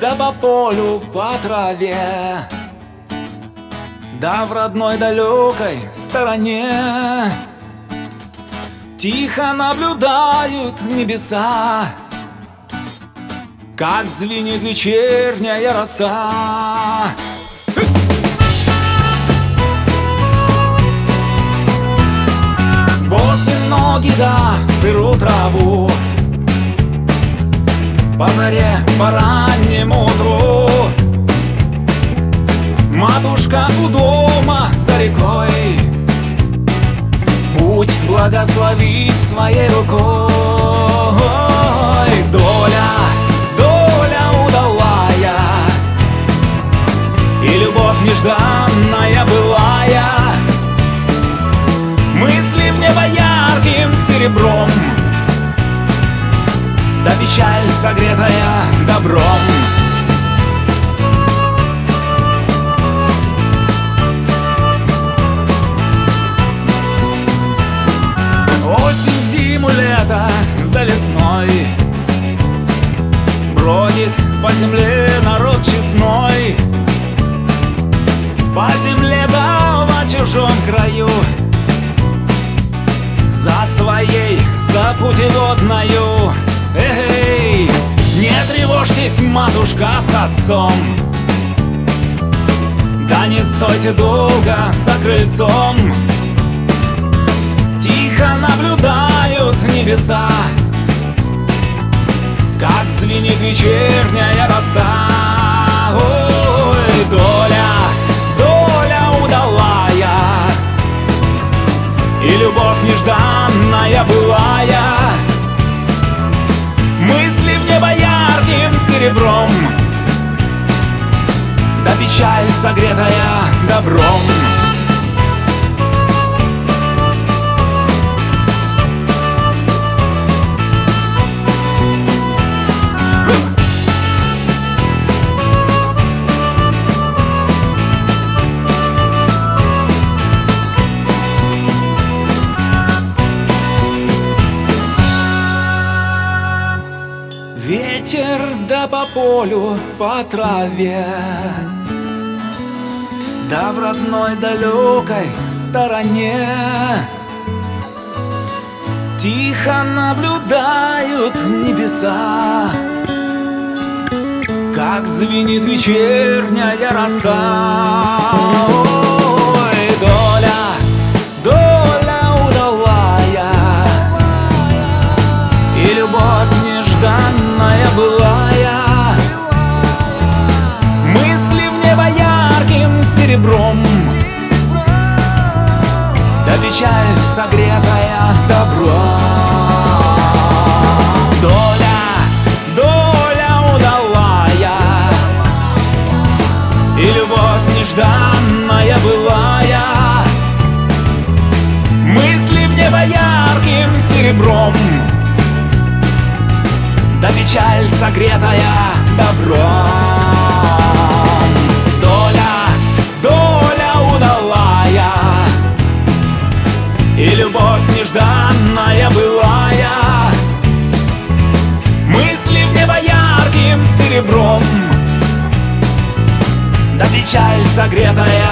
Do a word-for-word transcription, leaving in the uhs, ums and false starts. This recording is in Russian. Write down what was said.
да по полю, по траве, да в родной далекой стороне тихо наблюдают небеса, как звенит вечерняя роса. Босые ноги, да, в сырую траву, по заре, по раннему утру. Матушка у дома за рекой в путь благословит своей рукой. Доля, доля удалая, и любовь нежданная былая, мысли в небо ярким серебром, да печаль согретая добром. Осень в зиму, лето за весной, бродит по земле народ честной, по земле да во чужом краю, за своей, за путеводною. Эй, не тревожьтесь, матушка с отцом, да не стойте долго за крыльцом. Тихо наблюдают небеса, как звенит вечерняя роса. Ой, доля, доля удалая, и любовь нежданная былая, мысли в небо ярким серебром, да печаль согретая добром. Ветер да по полю, по траве, да в родной далекой стороне тихо наблюдают небеса, как звенит вечерняя роса. Ой, доля, доля удалая, и любовь нежданная былая, мысли в небо ярким серебром, да печаль согретая добром. Доля, доля удалая, и любовь нежданная былая, мысли в небо ярким серебром, да печаль согретая добром. Доля, доля удалая, и любовь нежданная былая, мысли в небо ярким серебром, да печаль согретая